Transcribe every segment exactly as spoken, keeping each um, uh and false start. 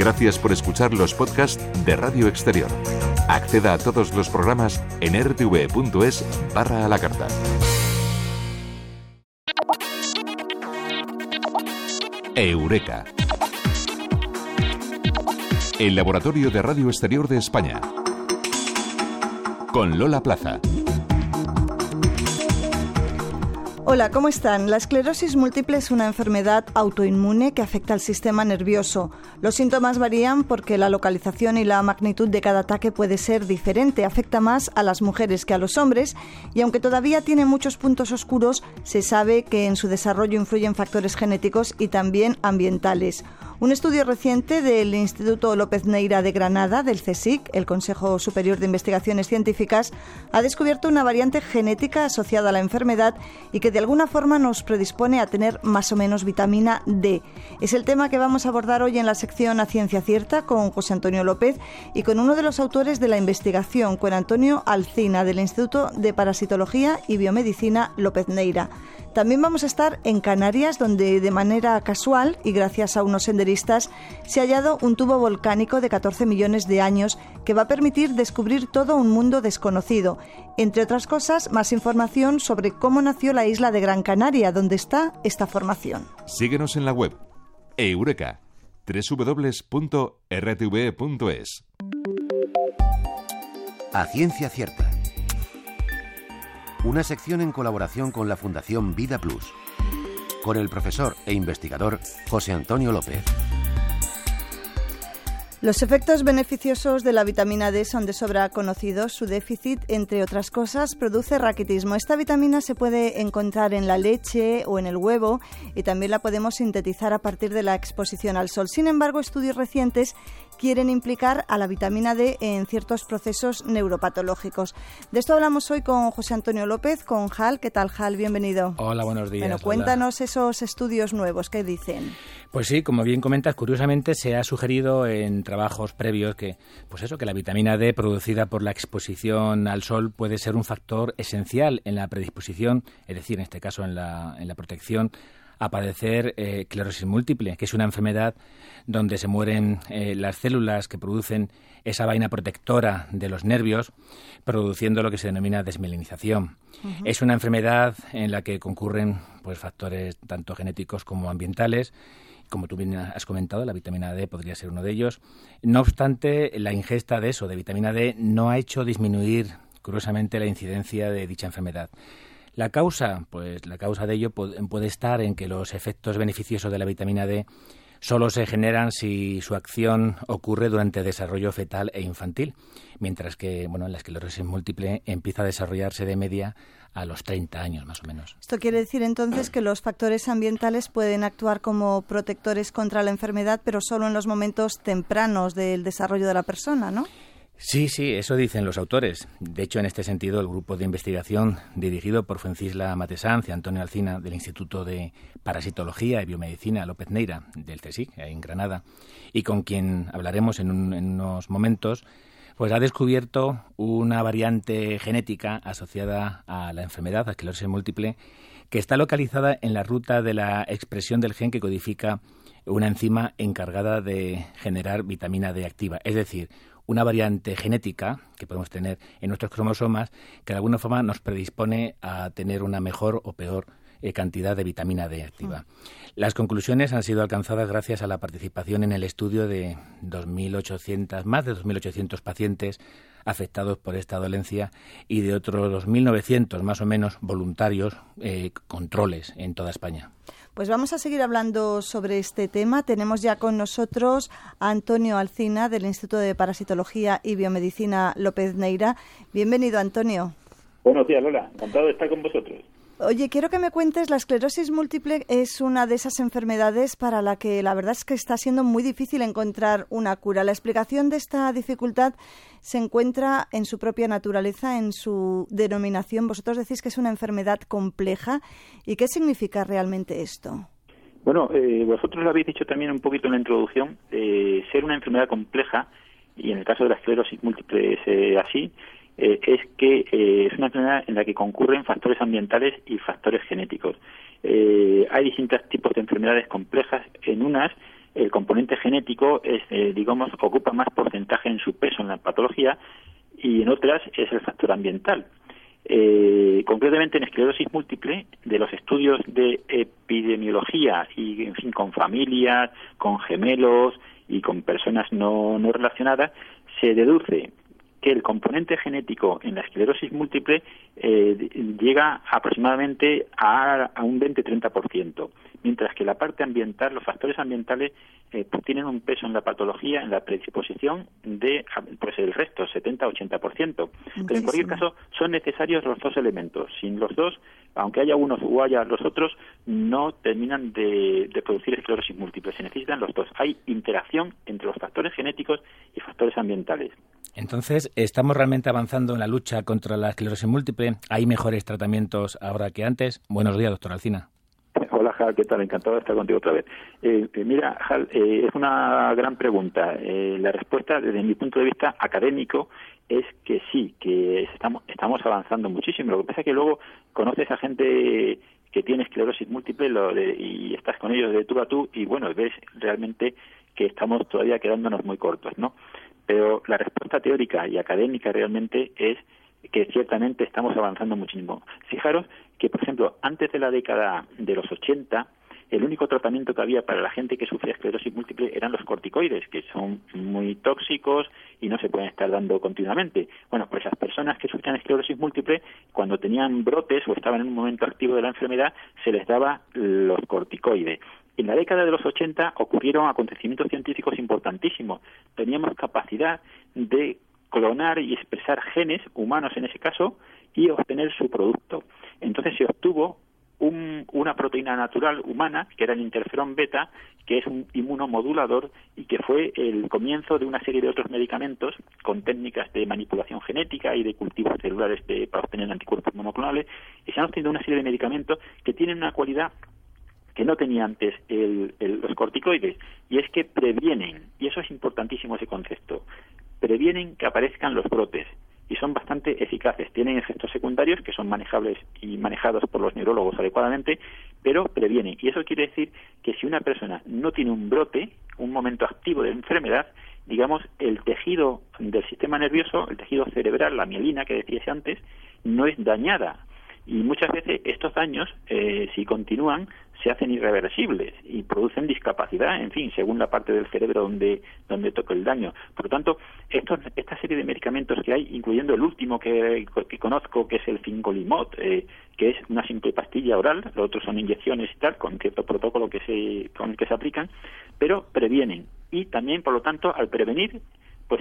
Gracias por escuchar los podcasts de Radio Exterior. Acceda a todos los programas en r t v punto es barra a la carta. Eureka. El Laboratorio de Radio Exterior de España. Con Lola Plaza. Hola, ¿cómo están? La esclerosis múltiple es una enfermedad autoinmune que afecta al sistema nervioso. Los síntomas varían porque la localización y la magnitud de cada ataque puede ser diferente. Afecta más a las mujeres que a los hombres y aunque todavía tiene muchos puntos oscuros, se sabe que en su desarrollo influyen factores genéticos y también ambientales. Un estudio reciente del Instituto López Neira de Granada, del CSIC, el Consejo Superior de Investigaciones Científicas, ha descubierto una variante genética asociada a la enfermedad y que de alguna forma nos predispone a tener más o menos vitamina D. Es el tema que vamos a abordar hoy en la sección A Ciencia Cierta con José Antonio López y con uno de los autores de la investigación, con Antonio Alcina, del Instituto de Parasitología y Biomedicina López Neira. También vamos a estar en Canarias, donde de manera casual y gracias a unos senderistas se ha hallado un tubo volcánico de catorce millones de años que va a permitir descubrir todo un mundo desconocido. Entre otras cosas, más información sobre cómo nació la isla de Gran Canaria, donde está esta formación. Síguenos en la web Eureka, doble u doble u doble u punto r t v punto es. A Ciencia Cierta. Una sección en colaboración con la Fundación Vida Plus, con el profesor e investigador José Antonio López. Los efectos beneficiosos de la vitamina D son de sobra conocidos. Su déficit, entre otras cosas, produce raquitismo. Esta vitamina se puede encontrar en la leche o en el huevo y también la podemos sintetizar a partir de la exposición al sol. Sin embargo, estudios recientes quieren implicar a la vitamina D en ciertos procesos neuropatológicos. De esto hablamos hoy con José Antonio López, con H A L. ¿Qué tal, H A L? Bienvenido. Hola, buenos días. Bueno, cuéntanos hola. Esos estudios nuevos, ¿qué dicen? Pues sí, como bien comentas, curiosamente se ha sugerido en trabajos previos que, pues eso, que la vitamina D producida por la exposición al sol puede ser un factor esencial en la predisposición, es decir, en este caso en la, en la protección a padecer eh, esclerosis múltiple, que es una enfermedad donde se mueren eh, las células que producen esa vaina protectora de los nervios, produciendo lo que se denomina desmielinización. Uh-huh. Es una enfermedad en la que concurren pues factores tanto genéticos como ambientales. Como tú bien has comentado, la vitamina D podría ser uno de ellos. No obstante, la ingesta de eso, de vitamina D, no ha hecho disminuir, curiosamente, la incidencia de dicha enfermedad. La causa, pues la causa de ello puede estar en que los efectos beneficiosos de la vitamina D solo se generan si su acción ocurre durante el desarrollo fetal e infantil, mientras que, bueno, la esclerosis múltiple empieza a desarrollarse de media a los treinta años, más o menos. Esto quiere decir entonces que los factores ambientales pueden actuar como protectores contra la enfermedad, pero solo en los momentos tempranos del desarrollo de la persona, ¿no? Sí, sí, eso dicen los autores. De hecho, en este sentido, el grupo de investigación dirigido por Francisla Matesanz y Antonio Alcina del Instituto de Parasitología y Biomedicina López Neira del CSIC, en Granada, y con quien hablaremos en, un, en unos momentos, pues ha descubierto una variante genética asociada a la enfermedad, a esclerosis múltiple, que está localizada en la ruta de la expresión del gen que codifica una enzima encargada de generar vitamina D activa, es decir, una variante genética que podemos tener en nuestros cromosomas que de alguna forma nos predispone a tener una mejor o peor eh, cantidad de vitamina D activa. Mm. Las conclusiones han sido alcanzadas gracias a la participación en el estudio de dos mil ochocientos, más de dos mil ochocientos pacientes afectados por esta dolencia y de otros dos mil novecientos más o menos voluntarios eh, controles en toda España. Pues vamos a seguir hablando sobre este tema. Tenemos ya con nosotros a Antonio Alcina del Instituto de Parasitología y Biomedicina López Neira. Bienvenido, Antonio. Buenos días, Lola. Encantado de estar con vosotros. Oye, quiero que me cuentes, la esclerosis múltiple es una de esas enfermedades para la que la verdad es que está siendo muy difícil encontrar una cura. La explicación de esta dificultad se encuentra en su propia naturaleza, en su denominación. Vosotros decís que es una enfermedad compleja. ¿Y qué significa realmente esto? Bueno, eh, vosotros lo habéis dicho también un poquito en la introducción, eh, ser una enfermedad compleja, y en el caso de la esclerosis múltiple es eh, así, Eh, es que eh, es una enfermedad en la que concurren factores ambientales y factores genéticos. Eh, hay distintos tipos de enfermedades complejas. En unas el componente genético es, eh, digamos, ocupa más porcentaje en su peso en la patología, y en otras es el factor ambiental. Eh, concretamente en esclerosis múltiple, de los estudios de epidemiología y, en fin, con familias, con gemelos y con personas no, no relacionadas, se deduce que el componente genético en la esclerosis múltiple eh, llega aproximadamente a, a un veinte a treinta por ciento, mientras que la parte ambiental, los factores ambientales, eh, pues tienen un peso en la patología, en la predisposición de pues el resto, setenta a ochenta por ciento. Muchísimo. Pero en cualquier caso son necesarios los dos elementos. Sin los dos, aunque haya unos o haya los otros, no terminan de, de producir esclerosis múltiple. Se necesitan los dos. Hay interacción entre los factores genéticos y factores ambientales. Entonces, ¿estamos realmente avanzando en la lucha contra la esclerosis múltiple? ¿Hay mejores tratamientos ahora que antes? Buenos días, doctor Alsina. Hola, Hal, ¿qué tal? Encantado de estar contigo otra vez. Eh, eh, mira, Hal, eh, es una gran pregunta. Eh, la respuesta, desde mi punto de vista académico, es que sí, que estamos, estamos avanzando muchísimo. Lo que pasa es que luego conoces a gente que tiene esclerosis múltiple lo de, y estás con ellos de tú a tú y, bueno, ves realmente que estamos todavía quedándonos muy cortos, ¿no? Pero la respuesta teórica y académica realmente es que ciertamente estamos avanzando muchísimo. Fijaros que, por ejemplo, antes de la década de los ochenta, el único tratamiento que había para la gente que sufría esclerosis múltiple eran los corticoides, que son muy tóxicos y no se pueden estar dando continuamente. Bueno, pues esas personas que sufrían esclerosis múltiple, cuando tenían brotes o estaban en un momento activo de la enfermedad, se les daba los corticoides. En la década de los ochenta ocurrieron acontecimientos científicos importantísimos. Teníamos capacidad de clonar y expresar genes humanos en ese caso y obtener su producto. Entonces se obtuvo un, una proteína natural humana, que era el interferón beta, que es un inmunomodulador y que fue el comienzo de una serie de otros medicamentos con técnicas de manipulación genética y de cultivos celulares de, para obtener anticuerpos monoclonales, y se han obtenido una serie de medicamentos que tienen una cualidad que no tenía antes el, el, los corticoides, y es que previenen, y eso es importantísimo ese concepto, previenen que aparezcan los brotes, y son bastante eficaces. Tienen efectos secundarios que son manejables y manejados por los neurólogos adecuadamente, pero previenen. Y eso quiere decir que si una persona no tiene un brote, un momento activo de enfermedad, digamos, el tejido del sistema nervioso, el tejido cerebral, la mielina que decías antes, no es dañada. Y muchas veces estos daños, eh, si continúan, se hacen irreversibles y producen discapacidad, en fin, según la parte del cerebro donde donde toca el daño. Por lo tanto, estos, esta serie de medicamentos que hay, incluyendo el último que, que conozco, que es el fingolimod, eh, que es una simple pastilla oral, los otros son inyecciones y tal, con cierto protocolo que se con el que se aplican, pero previenen. Y también, por lo tanto, al prevenir, pues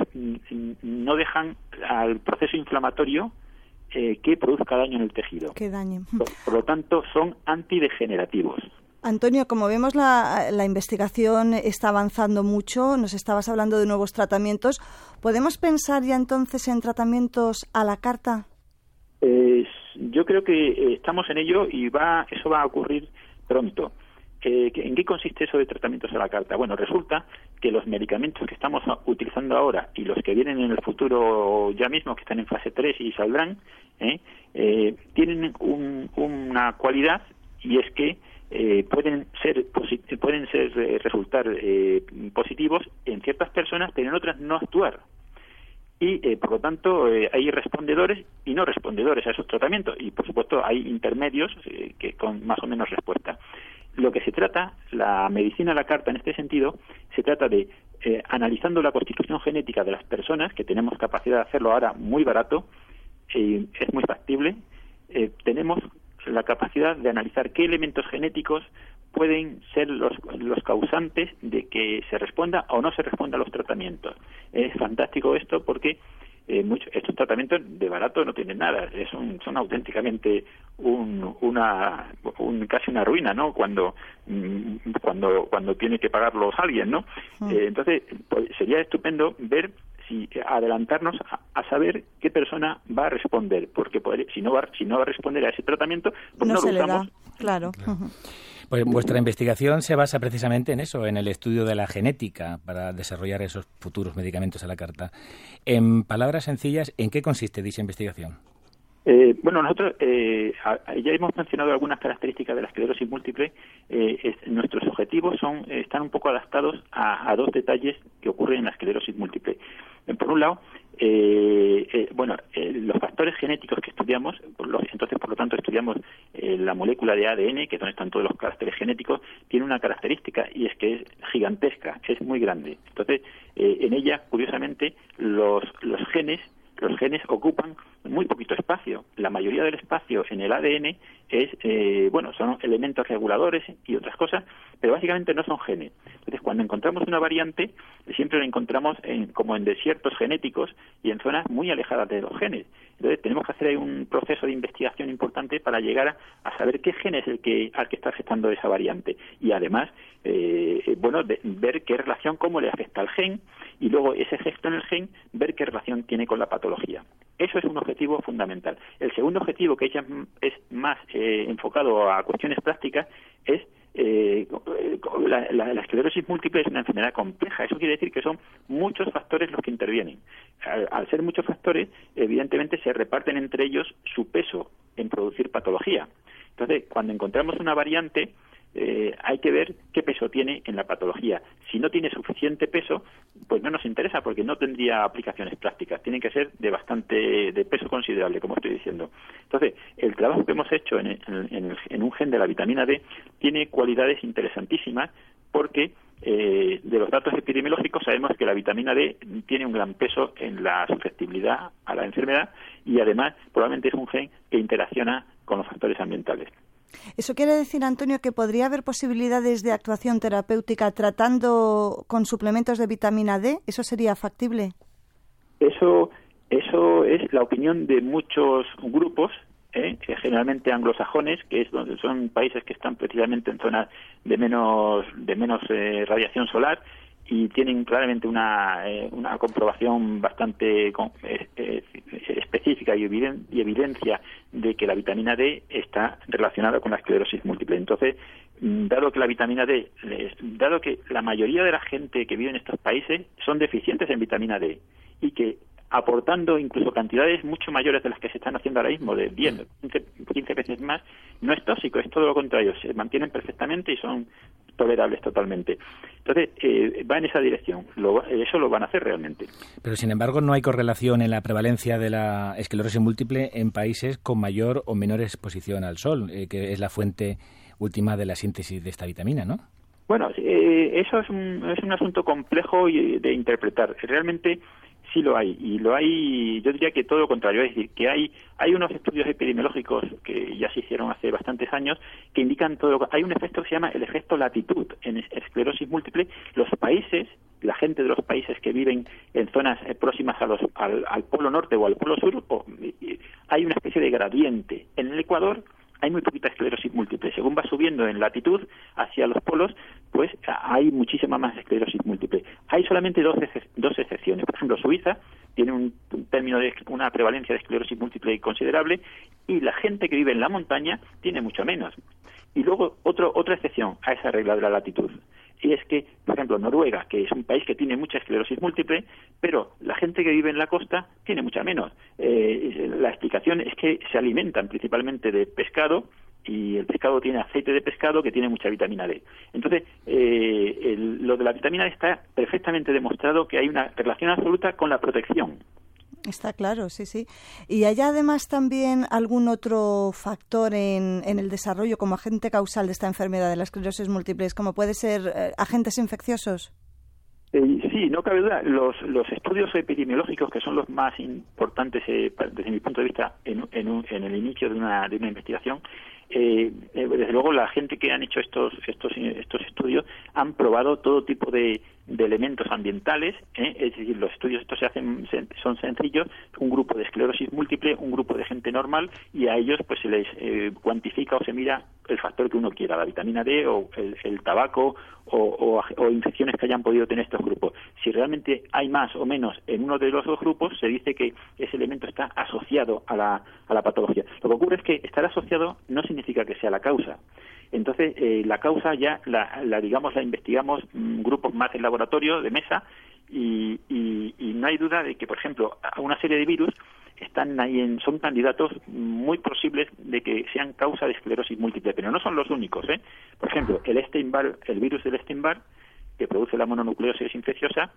no dejan al proceso inflamatorio Eh, que produzca daño en el tejido. Que dañe. Por, por lo tanto, son antidegenerativos. Antonio, como vemos, la, la investigación está avanzando mucho. Nos estabas hablando de nuevos tratamientos. ¿Podemos pensar ya entonces en tratamientos a la carta? Eh, yo creo que eh, estamos en ello y va eso va a ocurrir pronto. Eh, ¿En qué consiste eso de tratamientos a la carta? Bueno, resulta que los medicamentos que estamos utilizando ahora y los que vienen en el futuro ya mismo, que están en fase tres y saldrán, eh, eh, tienen un, una cualidad, y es que eh, pueden ser pueden ser eh, resultar eh, positivos en ciertas personas, pero en otras no actuar. Y, eh, por lo tanto, eh, hay respondedores y no respondedores a esos tratamientos. Y, por supuesto, hay intermedios eh, que con más o menos respuesta. Lo que se trata, la medicina a la carta en este sentido, se trata de, eh, analizando la constitución genética de las personas, que tenemos capacidad de hacerlo ahora muy barato, eh, es muy factible, eh, tenemos la capacidad de analizar qué elementos genéticos pueden ser los, los causantes de que se responda o no se responda a los tratamientos. Es fantástico esto porque eh, mucho, estos tratamientos de barato no tienen nada, son, son auténticamente un, una, un, casi una ruina, ¿no? Cuando cuando cuando tiene que pagarlos alguien, ¿no? Mm. Eh, entonces pues, sería estupendo ver si adelantarnos a, a saber qué persona va a responder, porque poder, si no va si no va a responder a ese tratamiento, pues no, no se lo usamos. Le da. Claro. Claro. Pues vuestra investigación se basa precisamente en eso, en el estudio de la genética para desarrollar esos futuros medicamentos a la carta. En palabras sencillas, ¿en qué consiste dicha investigación? Eh, bueno, nosotros eh, a, ya hemos mencionado algunas características de la esclerosis múltiple. Eh, es, nuestros objetivos son están un poco adaptados a, a dos detalles que ocurren en la esclerosis múltiple. Eh, por un lado, eh, eh, bueno, eh, los factores genéticos que estudiamos, por los, entonces por lo tanto estudiamos eh, la molécula de A D N, que es donde están todos los caracteres genéticos, tiene una característica y es que es gigantesca, es muy grande. Entonces, eh, en ella, curiosamente, los, los genes Los genes ocupan muy poquito espacio. La mayoría del espacio en el A D N es, eh, bueno, son elementos reguladores y otras cosas, pero básicamente no son genes. Entonces, cuando encontramos una variante, siempre la encontramos en, como en desiertos genéticos y en zonas muy alejadas de los genes. Entonces, tenemos que hacer ahí un proceso de investigación importante para llegar a, a saber qué gen es el que al que está afectando esa variante. Y además, eh, bueno, de, ver qué relación, cómo le afecta al gen, y luego ese efecto en el gen, ver qué relación tiene con la patología. Eso es un objetivo fundamental. El segundo objetivo, que ya es más eh, enfocado a cuestiones prácticas, es eh, la, la, la esclerosis múltiple es una enfermedad compleja. Eso quiere decir que son muchos factores los que intervienen. Al, al ser muchos factores, evidentemente se reparten entre ellos su peso en producir patología. Entonces, cuando encontramos una variante, Eh, hay que ver qué peso tiene en la patología. Si no tiene suficiente peso, pues no nos interesa porque no tendría aplicaciones prácticas. Tienen que ser de bastante de peso considerable, como estoy diciendo. Entonces, el trabajo que hemos hecho en, en, en, en un gen de la vitamina D tiene cualidades interesantísimas porque eh, de los datos epidemiológicos sabemos que la vitamina D tiene un gran peso en la susceptibilidad a la enfermedad y además probablemente es un gen que interacciona con los factores ambientales. ¿Eso quiere decir, Antonio, que podría haber posibilidades de actuación terapéutica tratando con suplementos de vitamina D? ¿Eso sería factible? Eso, eso es la opinión de muchos grupos, ¿eh? generalmente anglosajones, que es donde son países que están precisamente en zonas de menos, de menos eh, radiación solar y tienen claramente una, eh, una comprobación bastante eh, eh, específica y, eviden, y evidencia de que la vitamina D está relacionada con la esclerosis múltiple. Entonces, dado que la vitamina D, dado que la mayoría de la gente que vive en estos países son deficientes en vitamina D y que aportando incluso cantidades mucho mayores de las que se están haciendo ahora mismo, de diez, quince veces más, no es tóxico, es todo lo contrario, se mantienen perfectamente y son tolerables totalmente. Entonces, eh, va en esa dirección, lo, eso lo van a hacer realmente. Pero, sin embargo, no hay correlación en la prevalencia de la esclerosis múltiple en países con mayor o menor exposición al sol, eh, que es la fuente última de la síntesis de esta vitamina, ¿no? Bueno, eh, eso es un, es un asunto complejo de interpretar. Realmente sí lo hay, y lo hay, yo diría que todo lo contrario, es decir, que hay hay unos estudios epidemiológicos que ya se hicieron hace bastantes años que indican todo lo, hay un efecto que se llama el efecto latitud en esclerosis múltiple. Los países, la gente de los países que viven en zonas próximas a los, al, al polo norte o al polo sur, o, hay una especie de gradiente. En el Ecuador hay muy poquita esclerosis múltiple. Según va subiendo en latitud hacia los polos, pues hay muchísima más esclerosis múltiple. Hay solamente dos, dos excepciones. Por ejemplo, Suiza tiene un, un término de una prevalencia de esclerosis múltiple considerable y la gente que vive en la montaña tiene mucho menos. Y luego otro, otra excepción a esa regla de la latitud. Y es que, por ejemplo, Noruega, que es un país que tiene mucha esclerosis múltiple, pero la gente que vive en la costa tiene mucha menos. Eh, la explicación es que se alimentan principalmente de pescado y el pescado tiene aceite de pescado que tiene mucha vitamina D. Entonces, eh, el, lo de la vitamina D está perfectamente demostrado que hay una relación absoluta con la protección. Está claro, sí, sí. ¿Y hay además también algún otro factor en, en el desarrollo como agente causal de esta enfermedad de la esclerosis múltiple, como puede ser eh, agentes infecciosos? Eh, sí, no cabe duda. Los, los estudios epidemiológicos, que son los más importantes eh, desde mi punto de vista en, en, un, en el inicio de una, de una investigación, eh, eh, desde luego la gente que han hecho estos estos estos estudios han probado todo tipo de, de elementos ambientales, ¿eh? Es decir, los estudios estos se hacen son sencillos, un grupo de esclerosis múltiple, un grupo de gente normal, y a ellos pues se les eh, cuantifica o se mira el factor que uno quiera, la vitamina D o el, el tabaco o, o, o infecciones que hayan podido tener estos grupos. Si realmente hay más o menos en uno de los dos grupos, se dice que ese elemento está asociado a la, a la patología. Lo que ocurre es que estar asociado no significa que sea la causa. Entonces, eh, la causa ya, la, la digamos, la investigamos mmm, grupos más en laboratorio, de mesa, y, y, y no hay duda de que, por ejemplo, a una serie de virus están ahí en, son candidatos muy posibles de que sean causa de esclerosis múltiple, pero no son los únicos, ¿eh? Por ejemplo, el Epstein-Barr, el virus del Epstein-Barr, que produce la mononucleosis infecciosa,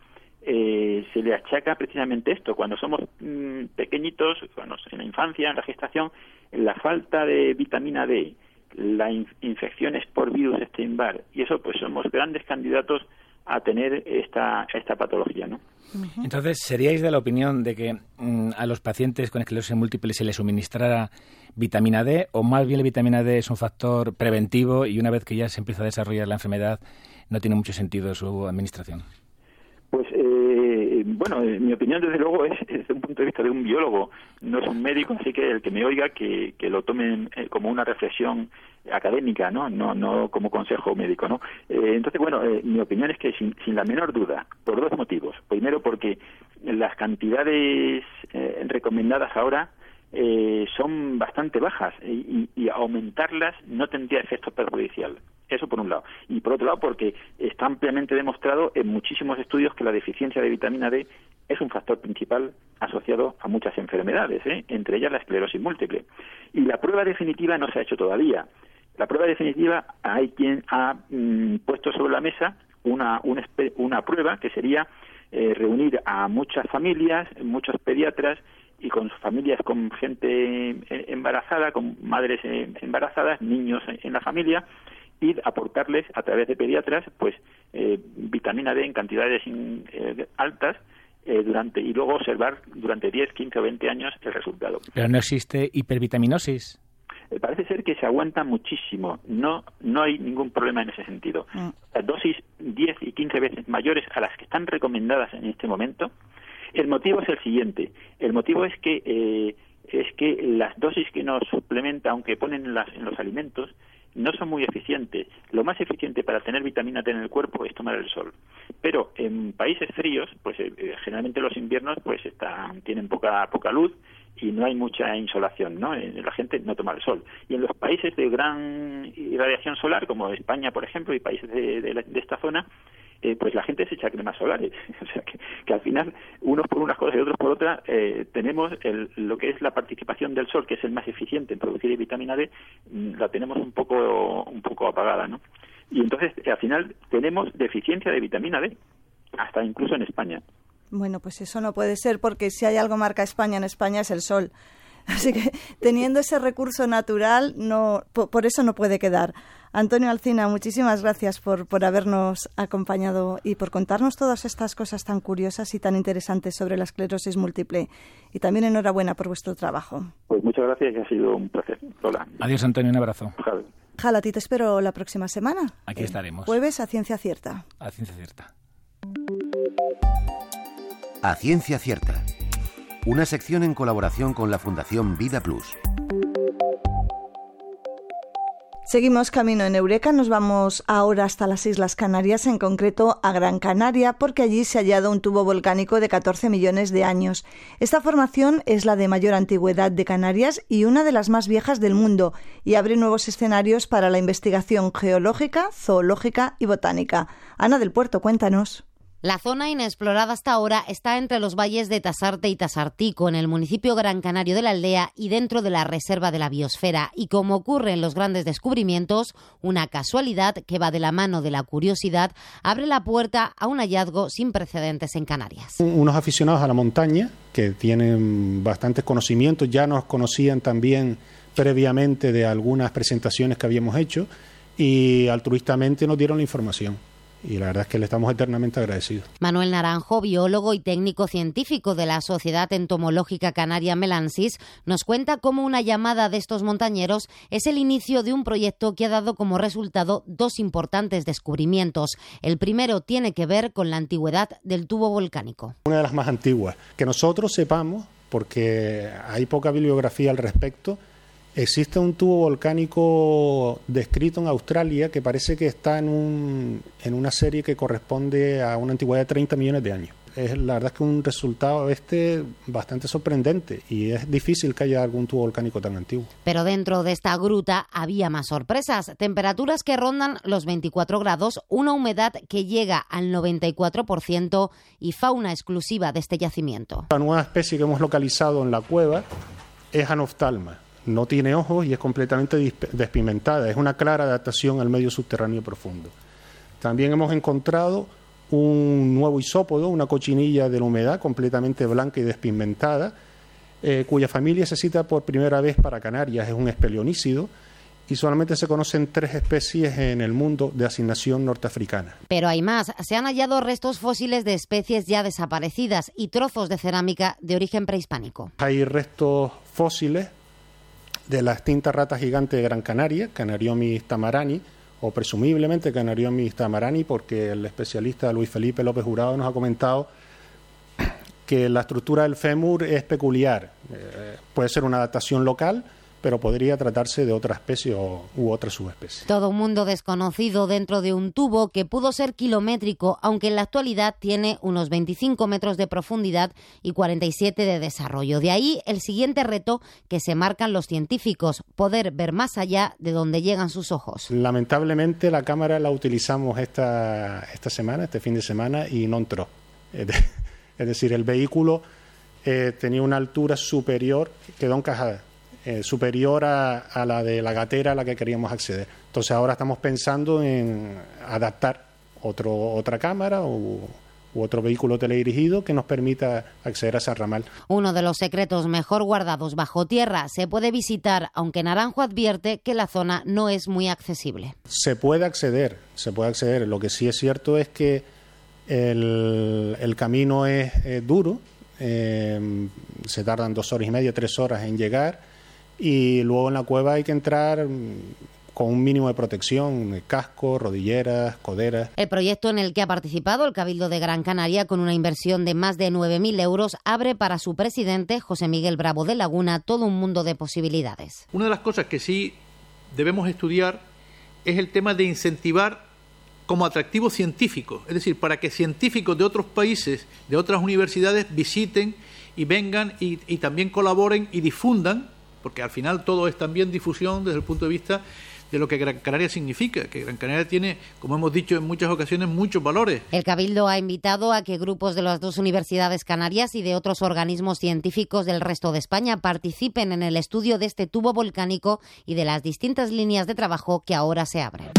eh, se le achaca precisamente esto. Cuando somos mmm, pequeñitos, cuando en la infancia, en la gestación, la falta de vitamina D, las in- infecciones por virus Epstein-Barr, y eso pues somos grandes candidatos a tener esta esta patología, ¿no? Entonces, ¿seríais de la opinión de que mmm, a los pacientes con esclerosis múltiple se les suministrara vitamina D, o más bien la vitamina D es un factor preventivo y una vez que ya se empieza a desarrollar la enfermedad no tiene mucho sentido su administración? Pues, eh, bueno, eh, mi opinión desde luego es desde un punto de vista de un biólogo, no es un médico, así que el que me oiga que, que lo tomen eh, como una reflexión académica, ¿no? No, no como consejo médico, ¿no? Eh, entonces, bueno, eh, mi opinión es que sin, sin la menor duda, por dos motivos. Primero, porque las cantidades eh, recomendadas ahora eh, son bastante bajas y, y aumentarlas no tendría efecto perjudicial. Eso por un lado. Y por otro lado, porque está ampliamente demostrado en muchísimos estudios que la deficiencia de vitamina D es un factor principal asociado a muchas enfermedades, ¿eh? Entre ellas la esclerosis múltiple. Y la prueba definitiva no se ha hecho todavía. La prueba definitiva, hay quien ha mmm, puesto sobre la mesa una, una, una prueba que sería eh, reunir a muchas familias, muchos pediatras, y con familias con gente embarazada, con madres embarazadas, niños en la familia, y aportarles a través de pediatras pues eh, vitamina D en cantidades in, eh, altas eh, durante y luego observar durante diez, quince o veinte años el resultado. Pero no existe hipervitaminosis. Eh, parece ser que se aguanta muchísimo, no no hay ningún problema en ese sentido. Mm. Las dosis diez y quince veces mayores a las que están recomendadas en este momento. El motivo es el siguiente, el motivo es que eh, es que las dosis que nos suplementa, aunque ponen en, las, en los alimentos, no son muy eficientes. Lo más eficiente para tener vitamina D en el cuerpo es tomar el sol. Pero en países fríos, pues eh, generalmente los inviernos pues están, tienen poca poca luz y no hay mucha insolación, ¿no? La gente no toma el sol. Y en los países de gran irradiación solar, como España, por ejemplo, y países de, de, de esta zona, eh, pues la gente se echa cremas solares. O sea, que, que al final, unos por unas cosas y otros por otras, eh, tenemos el, lo que es la participación del sol, que es el más eficiente en producir vitamina D, la tenemos un poco un poco apagada, ¿no? Y entonces, eh, al final, tenemos deficiencia de vitamina D, hasta incluso en España. Bueno, pues eso no puede ser, porque si hay algo marca España en España es el sol. Así que teniendo ese recurso natural, no, por, por eso no puede quedar. Antonio Alsina, muchísimas gracias por, por habernos acompañado y por contarnos todas estas cosas tan curiosas y tan interesantes sobre la esclerosis múltiple. Y también enhorabuena por vuestro trabajo. Pues muchas gracias y ha sido un placer. Hola. Adiós, Antonio, un abrazo. Javi. Jala, a ti te espero la próxima semana. Aquí estaremos. Jueves a Ciencia Cierta. A Ciencia Cierta. A Ciencia Cierta, una sección en colaboración con la Fundación Vida Plus. Seguimos camino en Eureka, nos vamos ahora hasta las Islas Canarias, en concreto a Gran Canaria, porque allí se ha hallado un tubo volcánico de catorce millones de años. Esta formación es la de mayor antigüedad de Canarias y una de las más viejas del mundo, y abre nuevos escenarios para la investigación geológica, zoológica y botánica. Ana del Puerto, cuéntanos. La zona inexplorada hasta ahora está entre los valles de Tasarte y Tasartico, en el municipio Gran Canario de la Aldea y dentro de la Reserva de la Biosfera. Y como ocurre en los grandes descubrimientos, una casualidad que va de la mano de la curiosidad abre la puerta a un hallazgo sin precedentes en Canarias. Unos aficionados a la montaña que tienen bastantes conocimientos, ya nos conocían también previamente de algunas presentaciones que habíamos hecho y altruistamente nos dieron la información. Y la verdad es que le estamos eternamente agradecidos. Manuel Naranjo, biólogo y técnico científico de la Sociedad Entomológica Canaria Melansis, nos cuenta cómo una llamada de estos montañeros es el inicio de un proyecto que ha dado como resultado dos importantes descubrimientos. El primero tiene que ver con la antigüedad del tubo volcánico. Una de las más antiguas. Que nosotros sepamos, porque hay poca bibliografía al respecto, existe un tubo volcánico descrito en Australia que parece que está en, un, en una serie que corresponde a una antigüedad de treinta millones de años. es la verdad es que un resultado este bastante sorprendente y es difícil que haya algún tubo volcánico tan antiguo. Pero dentro de esta gruta había más sorpresas, temperaturas que rondan los veinticuatro grados, una humedad que llega al noventa y cuatro por ciento y fauna exclusiva de este yacimiento. La nueva especie que hemos localizado en la cueva es Anophthalma. No tiene ojos y es completamente despimentada. Es una clara adaptación al medio subterráneo profundo. También hemos encontrado un nuevo isópodo, una cochinilla de la humedad completamente blanca y despigmentada, eh, cuya familia se cita por primera vez para Canarias. Es un espelionícido y solamente se conocen tres especies en el mundo de asignación norteafricana. Pero hay más. Se han hallado restos fósiles de especies ya desaparecidas y trozos de cerámica de origen prehispánico. Hay restos fósiles de la extinta rata gigante de Gran Canaria, Canariomis tamarani, o presumiblemente Canariomis tamarani, porque el especialista Luis Felipe López Jurado nos ha comentado que la estructura del fémur es peculiar. Eh, puede ser una adaptación local, pero podría tratarse de otra especie o, u otra subespecie. Todo un mundo desconocido dentro de un tubo que pudo ser kilométrico, aunque en la actualidad tiene unos veinticinco metros de profundidad y cuarenta y siete de desarrollo. De ahí el siguiente reto que se marcan los científicos, poder ver más allá de donde llegan sus ojos. Lamentablemente la cámara la utilizamos esta, esta semana, este fin de semana, y no entró. Es decir, el vehículo eh, tenía una altura superior, quedó encajada. Eh, superior a, a la de la gatera a la que queríamos acceder. Entonces ahora estamos pensando en adaptar otro, otra cámara u, u otro vehículo teledirigido que nos permita acceder a ese ramal. Uno de los secretos mejor guardados bajo tierra. Se puede visitar, aunque Naranjo advierte que la zona no es muy accesible. Se puede acceder, se puede acceder. Lo que sí es cierto es que el, el camino es, es duro, eh, se tardan dos horas y media, tres horas en llegar. Y luego en la cueva hay que entrar con un mínimo de protección, casco, rodilleras, coderas. El proyecto en el que ha participado el Cabildo de Gran Canaria, con una inversión de más de nueve mil euros, abre para su presidente, José Miguel Bravo de Laguna, todo un mundo de posibilidades. Una de las cosas que sí debemos estudiar es el tema de incentivar como atractivo científico, es decir, para que científicos de otros países, de otras universidades, visiten y vengan y, y también colaboren y difundan, porque al final todo es también difusión desde el punto de vista de lo que Gran Canaria significa, que Gran Canaria tiene, como hemos dicho en muchas ocasiones, muchos valores. El Cabildo ha invitado a que grupos de las dos universidades canarias y de otros organismos científicos del resto de España participen en el estudio de este tubo volcánico y de las distintas líneas de trabajo que ahora se abren.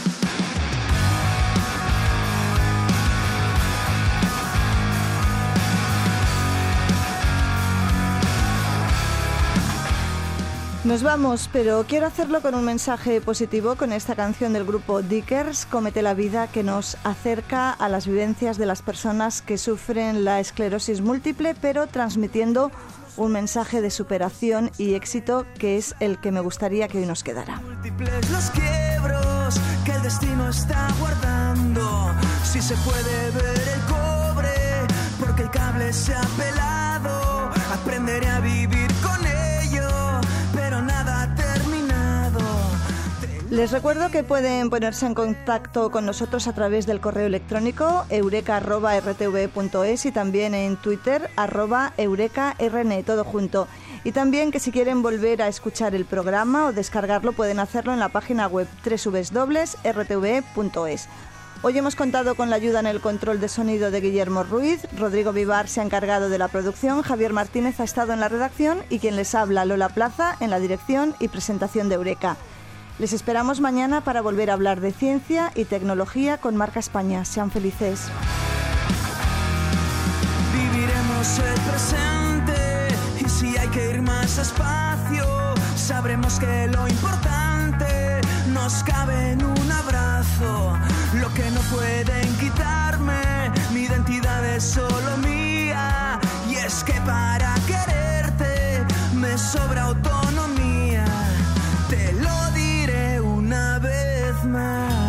Nos vamos, pero quiero hacerlo con un mensaje positivo, con esta canción del grupo Dickers, Cómete la vida, que nos acerca a las vivencias de las personas que sufren la esclerosis múltiple, pero transmitiendo un mensaje de superación y éxito, que es el que me gustaría que hoy nos quedara. Múltiples los quiebros que el destino está guardando. Si se puede ver el cobre, porque el cable se ha pelado, aprenderé a vivir con ello, pero nada ha terminado. Les recuerdo que pueden ponerse en contacto con nosotros a través del correo electrónico eureka arroba r t v punto es y también en Twitter arroba eurekarn, todo junto. Y también que si quieren volver a escuchar el programa o descargarlo pueden hacerlo en la página web doble u doble u doble u punto r t v punto es. Hoy hemos contado con la ayuda en el control de sonido de Guillermo Ruiz, Rodrigo Vivar se ha encargado de la producción, Javier Martínez ha estado en la redacción y quien les habla, Lola Plaza, en la dirección y presentación de Eureka. Les esperamos mañana para volver a hablar de ciencia y tecnología con Marca España. Sean felices. Viviremos el presente y si hay que ir más despacio, sabremos que lo importante nos cabe en un abrazo. Lo que no pueden quitarme, mi identidad es solo mía. Y es que para quererte me sobra autonomía. Te lo diré una vez más.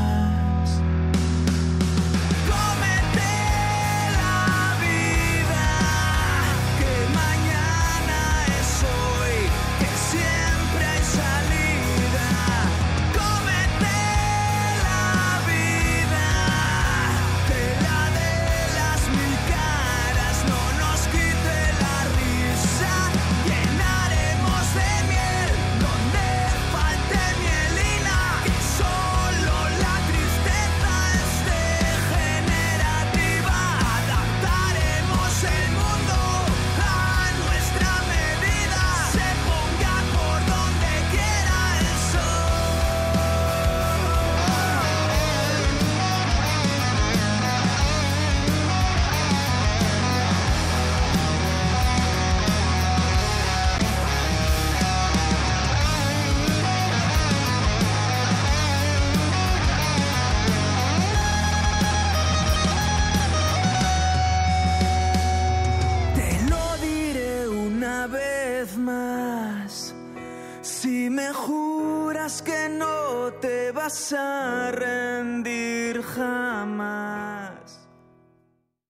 Cómete la vida, que mañana es hoy, que siempre hay salida. Cómete la vida, que la de las mil caras. Si me juras que no te vas a rendir jamás.